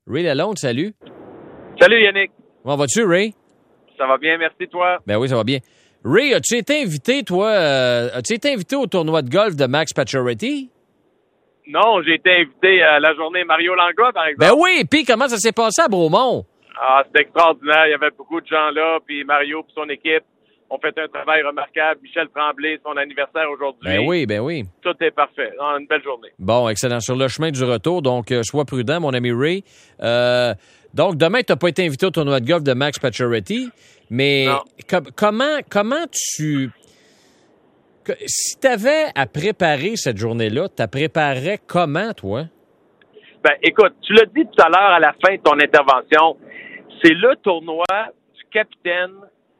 Ray Lalonde, salut. Salut Yannick. Comment vas-tu, Ray? Ça va bien, merci toi. Ben oui, ça va bien. Ray, as-tu été invité, toi, au tournoi de golf de Max Pacioretty? Non, j'ai été invité à la journée Mario Langlois, par exemple. Ben oui, puis comment ça s'est passé à Bromont? Ah, c'était extraordinaire. Il y avait beaucoup de gens là, puis Mario et son équipe ont fait un travail remarquable. Michel Tremblay, son anniversaire aujourd'hui. Ben oui. Tout est parfait. Une belle journée. Bon, excellent. Sur le chemin du retour, donc sois prudent, mon ami Ray. Donc, demain, tu n'as pas été invité au tournoi de golf de Max Pacioretty, mais comment tu... Si tu avais à préparer cette journée-là, tu la préparerais comment, toi? Ben, écoute, tu l'as dit tout à l'heure à la fin de ton intervention, c'est le tournoi du capitaine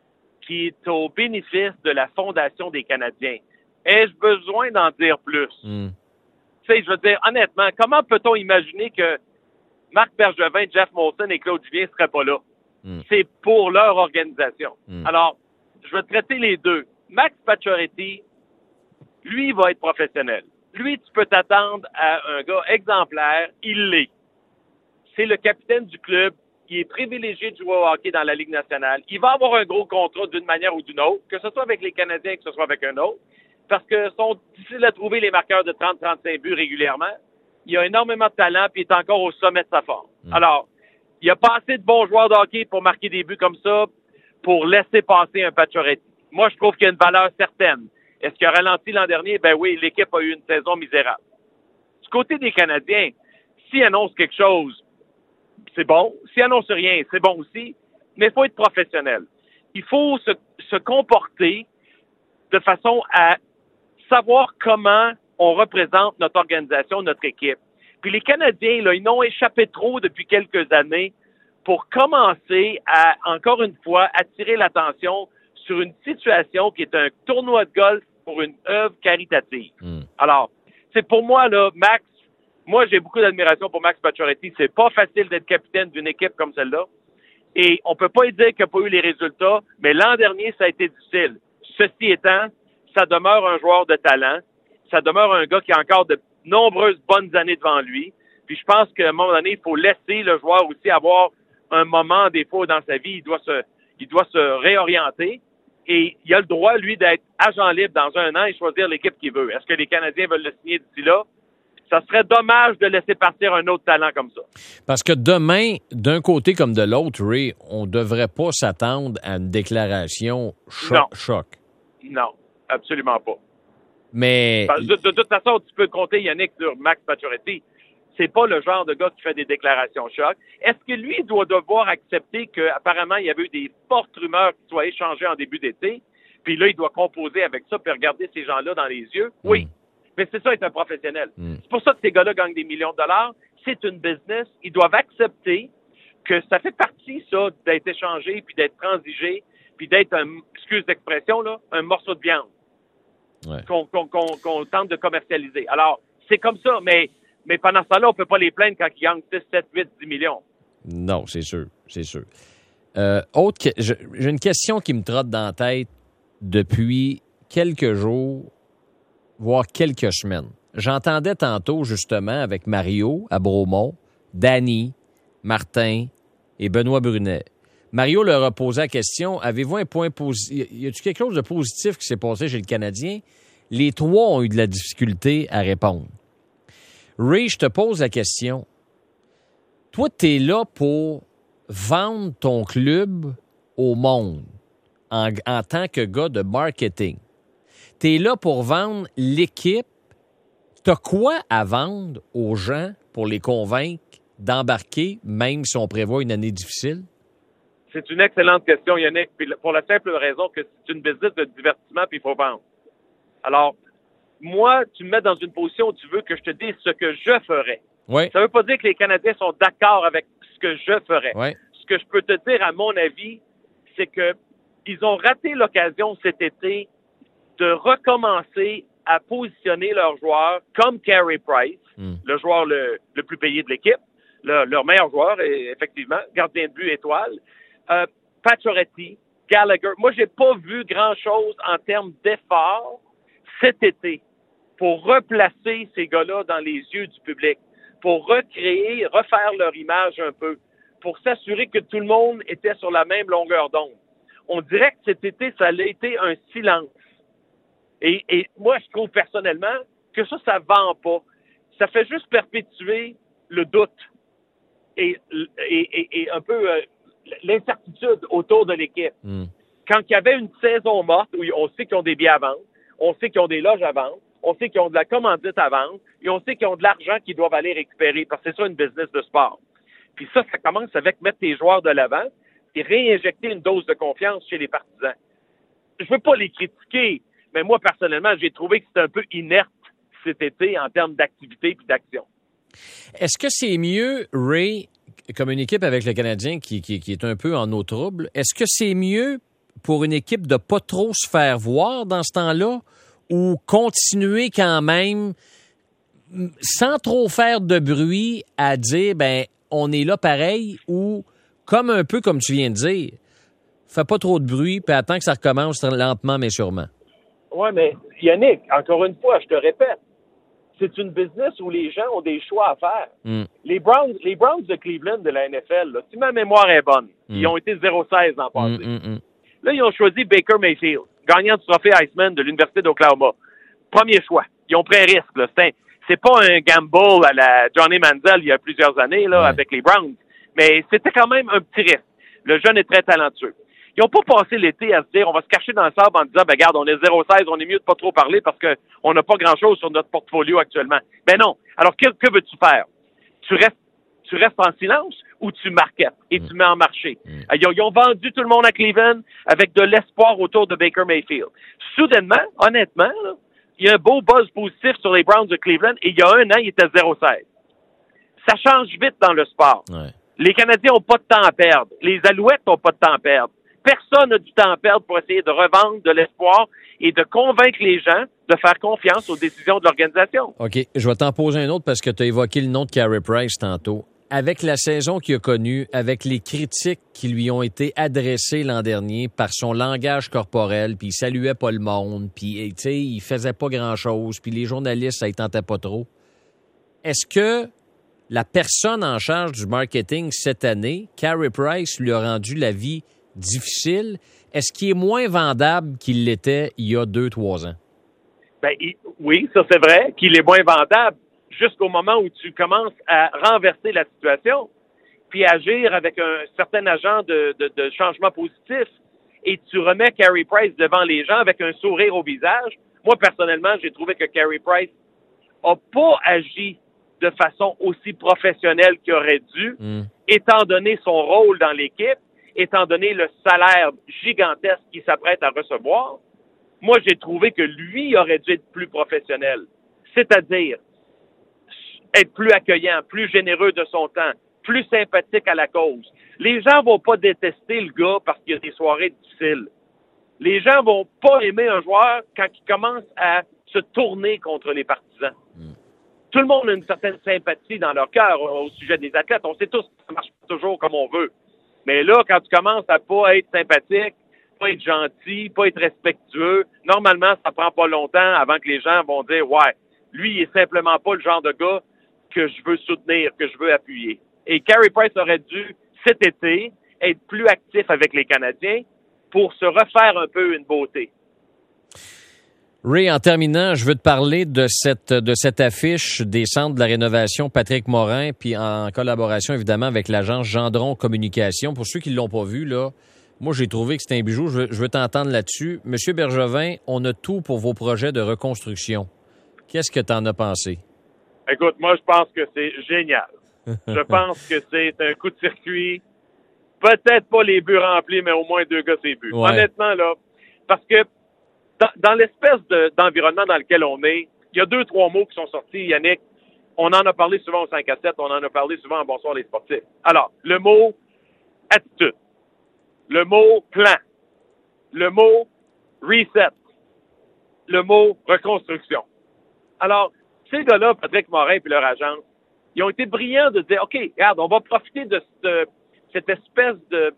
qui est au bénéfice de la Fondation des Canadiens. Ai-je besoin d'en dire plus? Tu sais, je veux dire, honnêtement, comment peut-on imaginer que Marc Bergevin, Jeff Molson et Claude Julien ne seraient pas là? C'est pour leur organisation. Alors, je vais traiter les deux. Max Pacioretty, lui, il va être professionnel. Lui, tu peux t'attendre à un gars exemplaire. Il l'est. C'est le capitaine du club. Il est privilégié de jouer au hockey dans la Ligue nationale. Il va avoir un gros contrat d'une manière ou d'une autre, que ce soit avec les Canadiens, que ce soit avec un autre, parce que sont difficiles à trouver les marqueurs de 30-35 buts régulièrement. Il a énormément de talent, puis il est encore au sommet de sa forme. Alors, il n'y a pas assez de bons joueurs de hockey pour marquer des buts comme ça, pour laisser passer un Pacioretty. Moi, je trouve qu'il y a une valeur certaine. Est-ce qu'il a ralenti l'an dernier? Ben oui, l'équipe a eu une saison misérable. Du côté des Canadiens, s'ils annoncent quelque chose, c'est bon. S'ils annoncent rien, c'est bon aussi. Mais il faut être professionnel. Il faut se comporter de façon à savoir comment on représente notre organisation, notre équipe. Puis les Canadiens, là, ils n'ont échappé trop depuis quelques années pour commencer à, encore une fois, attirer l'attention sur une situation qui est un tournoi de golf pour une œuvre caritative. Alors, c'est pour moi, là, Max, moi, j'ai beaucoup d'admiration pour Max Pacioretty. C'est pas facile d'être capitaine d'une équipe comme celle-là. Et on peut pas y dire qu'il n'y a pas eu les résultats, mais l'an dernier, ça a été difficile. Ceci étant, ça demeure un joueur de talent. Ça demeure un gars qui a encore de nombreuses bonnes années devant lui. Puis je pense qu'à un moment donné, il faut laisser le joueur aussi avoir un moment, des fois, dans sa vie, il doit se réorienter. Et il a le droit, lui, d'être agent libre dans un an et choisir l'équipe qu'il veut. Est-ce que les Canadiens veulent le signer d'ici là? Ça serait dommage de laisser partir un autre talent comme ça. Parce que demain, d'un côté comme de l'autre, Ray, on ne devrait pas s'attendre à une déclaration choc. Non, absolument pas. Mais... De toute façon, tu peux compter, Yannick, sur Max Pacioretty. C'est pas le genre de gars qui fait des déclarations choc. Est-ce que lui doit devoir accepter qu'apparemment, il y avait eu des fortes rumeurs qui soient échangées en début d'été, puis là, il doit composer avec ça puis regarder ces gens-là dans les yeux? Oui. Mais c'est ça, être un professionnel. C'est pour ça que ces gars-là gagnent des millions de dollars. C'est une business. Ils doivent accepter que ça fait partie, ça, d'être échangé, puis d'être transigé, puis d'être, excuse l'expression, là, un morceau de viande qu'on tente de commercialiser. Alors, c'est comme ça, mais pendant ce temps-là, on ne peut pas les plaindre quand ils gagnent 6, 7, 8, 10 millions. Non, c'est sûr. J'ai une question qui me trotte dans la tête depuis quelques jours, voire quelques semaines. J'entendais tantôt, justement, avec Mario à Bromont, Danny, Martin et Benoît Brunet. Mario leur a posé la question, avez-vous un point positif? Y a-t-il quelque chose de positif qui s'est passé chez le Canadien? Les trois ont eu de la difficulté à répondre. Ray, je te pose la question. Toi, tu es là pour vendre ton club au monde en tant que gars de marketing. Tu es là pour vendre l'équipe. Tu as quoi à vendre aux gens pour les convaincre d'embarquer, même si on prévoit une année difficile? C'est une excellente question, Yannick, puis pour la simple raison que c'est une business de divertissement puis il faut vendre. Alors, moi, tu me mets dans une position où tu veux que je te dise ce que je ferais. Oui. Ça veut pas dire que les Canadiens sont d'accord avec ce que je ferais. Oui. Ce que je peux te dire, à mon avis, c'est que ils ont raté l'occasion cet été de recommencer à positionner leurs joueurs comme Carey Price, le joueur le plus payé de l'équipe, leur meilleur joueur, effectivement, gardien de but étoile, Pacioretty, Gallagher. Moi, j'ai pas vu grand-chose en termes d'effort cet été pour replacer ces gars-là dans les yeux du public. pour refaire leur image un peu, pour s'assurer que tout le monde était sur la même longueur d'onde. On dirait que cet été, ça a été un silence. Et moi, je trouve personnellement que ça vend pas. Ça fait juste perpétuer le doute et un peu l'incertitude autour de l'équipe. Quand il y avait une saison morte, où on sait qu'ils ont des billets à vendre, on sait qu'ils ont des loges à vendre, on sait qu'ils ont de la commandite à vendre, et on sait qu'ils ont de l'argent qu'ils doivent aller récupérer, parce que c'est ça une business de sport. Puis ça commence avec mettre tes joueurs de l'avant et réinjecter une dose de confiance chez les partisans. Je veux pas les critiquer, mais moi, personnellement, j'ai trouvé que c'était un peu inerte cet été en termes d'activité et d'action. Est-ce que c'est mieux, Ray, comme une équipe avec le Canadien qui est un peu en eau trouble, est-ce que c'est mieux pour une équipe de pas trop se faire voir dans ce temps-là ou continuer quand même sans trop faire de bruit à dire on est là pareil ou comme un peu comme tu viens de dire, fais pas trop de bruit puis attends que ça recommence lentement mais sûrement. Oui, mais Yannick, encore une fois, je te répète, c'est une business où les gens ont des choix à faire. Les Browns de Cleveland de la NFL, là, si ma mémoire est bonne, ils ont été 0-16 l'an passé. Là, ils ont choisi Baker Mayfield, gagnant du trophée Heisman de l'Université d'Oklahoma. Premier choix. Ils ont pris un risque. Là. C'est pas un gamble à la Johnny Manziel il y a plusieurs années là, avec les Browns, mais c'était quand même un petit risque. Le jeune est très talentueux. Ils n'ont pas passé l'été à se dire on va se cacher dans le sable en disant regarde, on est 0-16, on est mieux de pas trop parler parce qu'on n'a pas grand-chose sur notre portfolio actuellement. Ben non. Alors, que veux-tu faire? Tu restes en silence ou tu marketes et tu mets en marché? Ils ont vendu tout le monde à Cleveland avec de l'espoir autour de Baker Mayfield. Soudainement, honnêtement, là, il y a un beau buzz positif sur les Browns de Cleveland et il y a un an, il était 0-16. Ça change vite dans le sport. Ouais. Les Canadiens n'ont pas de temps à perdre. Les Alouettes n'ont pas de temps à perdre. Personne n'a du temps à perdre pour essayer de revendre de l'espoir et de convaincre les gens de faire confiance aux décisions de l'organisation. OK. Je vais t'en poser un autre parce que tu as évoqué le nom de Carey Price tantôt. Avec la saison qu'il a connue, avec les critiques qui lui ont été adressées l'an dernier par son langage corporel, puis il saluait pas le monde, puis tu sais, il faisait pas grand-chose, puis les journalistes, ça ne tentait pas trop. Est-ce que la personne en charge du marketing cette année, Carey Price, lui a rendu la vie difficile? Est-ce qu'il est moins vendable qu'il l'était il y a 2-3 ans? Oui, ça c'est vrai, qu'il est moins vendable jusqu'au moment où tu commences à renverser la situation puis agir avec un certain agent de changement positif et tu remets Carey Price devant les gens avec un sourire au visage. Moi, personnellement, j'ai trouvé que Carey Price n'a pas agi de façon aussi professionnelle qu'il aurait dû, étant donné son rôle dans l'équipe, étant donné le salaire gigantesque qu'il s'apprête à recevoir. Moi, j'ai trouvé que lui aurait dû être plus professionnel, c'est-à-dire être plus accueillant, plus généreux de son temps, plus sympathique à la cause. Les gens vont pas détester le gars parce qu'il y a des soirées difficiles. Les gens vont pas aimer un joueur quand il commence à se tourner contre les partisans. Tout le monde a une certaine sympathie dans leur cœur au sujet des athlètes. On sait tous que ça marche pas toujours comme on veut. Mais là, quand tu commences à pas être sympathique, pas être gentil, pas être respectueux, normalement, ça prend pas longtemps avant que les gens vont dire « Ouais, lui, il est simplement pas le genre de gars que je veux soutenir, que je veux appuyer. » Et Carey Price aurait dû, cet été, être plus actif avec les Canadiens pour se refaire un peu une beauté. Ray, en terminant, je veux te parler de cette affiche des Centres de la rénovation Patrick Morin, puis en collaboration, évidemment, avec l'agence Gendron Communication. Pour ceux qui ne l'ont pas vu, là, moi, j'ai trouvé que c'était un bijou. Je veux t'entendre là-dessus. Monsieur Bergevin, on a tout pour vos projets de reconstruction. Qu'est-ce que tu en as pensé? Écoute, moi, je pense que c'est génial. Je pense que c'est un coup de circuit. Peut-être pas les buts remplis, mais au moins 2 gars, c'est buts. Ouais. Honnêtement, là, parce que dans l'espèce d'environnement dans lequel on est, il y a 2-3 mots qui sont sortis, Yannick. On en a parlé souvent au 5 à 7, on en a parlé souvent en Bonsoir les sportifs. Alors, le mot attitude, le mot plan, le mot reset, le mot reconstruction. Alors, ces gars-là, Patrick Morin et leur agence, ils ont été brillants de dire, OK, regarde, on va profiter de cette espèce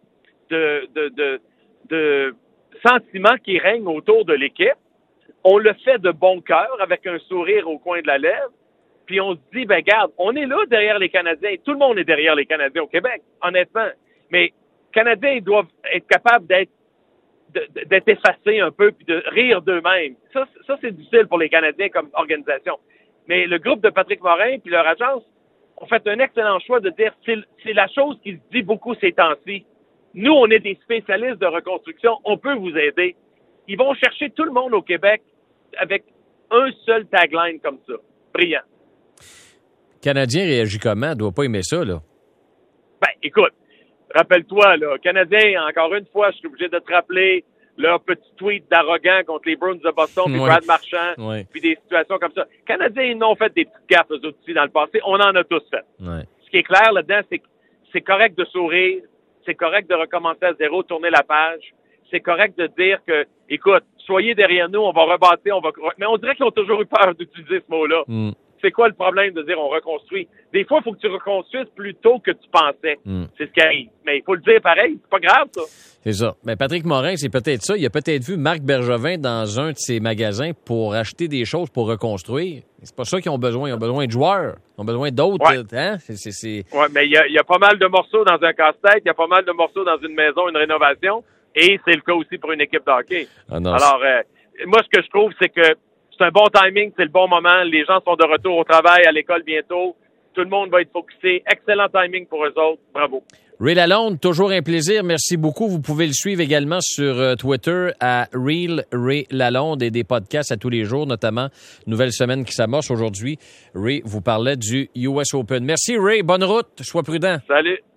de sentiment qui règne autour de l'équipe. On le fait de bon cœur, avec un sourire au coin de la lèvre, puis on se dit, ben garde, on est là derrière les Canadiens. Tout le monde est derrière les Canadiens au Québec, honnêtement. Mais les Canadiens, ils doivent être capables d'être effacés un peu puis de rire d'eux-mêmes. Ça, c'est difficile pour les Canadiens comme organisation. Mais le groupe de Patrick Morin puis leur agence ont fait un excellent choix de dire c'est la chose qui se dit beaucoup ces temps-ci. Nous, on est des spécialistes de reconstruction. On peut vous aider. Ils vont chercher tout le monde au Québec avec un seul tagline comme ça. Brillant. Le Canadien réagit comment? Il doit pas aimer ça, là. Ben, écoute, rappelle-toi, là, Canadien, encore une fois, je suis obligé de te rappeler leur petit tweet d'arrogant contre les Bruins de Boston, puis Brad Marchand, puis des situations comme ça. Canadiens, ils n'ont fait des petites gaffes, eux autres, aussi, dans le passé. On en a tous fait. Ouais. Ce qui est clair là-dedans, c'est que c'est correct de sourire, c'est correct de recommencer à zéro, tourner la page. C'est correct de dire que, écoute, soyez derrière nous, on va rebâtir, mais on dirait qu'ils ont toujours eu peur d'utiliser ce mot-là. Mm. C'est quoi le problème de dire on reconstruit? Des fois, il faut que tu reconstruises plus tôt que tu pensais. C'est ce qui arrive. Mais il faut le dire pareil. C'est pas grave, ça. C'est ça. Mais Patrick Morin, c'est peut-être ça. Il a peut-être vu Marc Bergevin dans un de ses magasins pour acheter des choses pour reconstruire. C'est pas ça qu'ils ont besoin. Ils ont besoin de joueurs. Ils ont besoin d'autres. Ouais. Hein? Ouais, mais il y a pas mal de morceaux dans un casse-tête. Il y a pas mal de morceaux dans une maison, une rénovation. Et c'est le cas aussi pour une équipe de hockey. Ah non, alors, moi, ce que je trouve, c'est que c'est un bon timing, c'est le bon moment. Les gens sont de retour au travail, à l'école bientôt. Tout le monde va être focusé. Excellent timing pour eux autres. Bravo. Ray Lalonde, toujours un plaisir. Merci beaucoup. Vous pouvez le suivre également sur Twitter à Real Ray Lalonde et des podcasts à tous les jours, notamment Nouvelle Semaine qui s'amorce aujourd'hui. Ray vous parlait du US Open. Merci Ray. Bonne route. Sois prudent. Salut.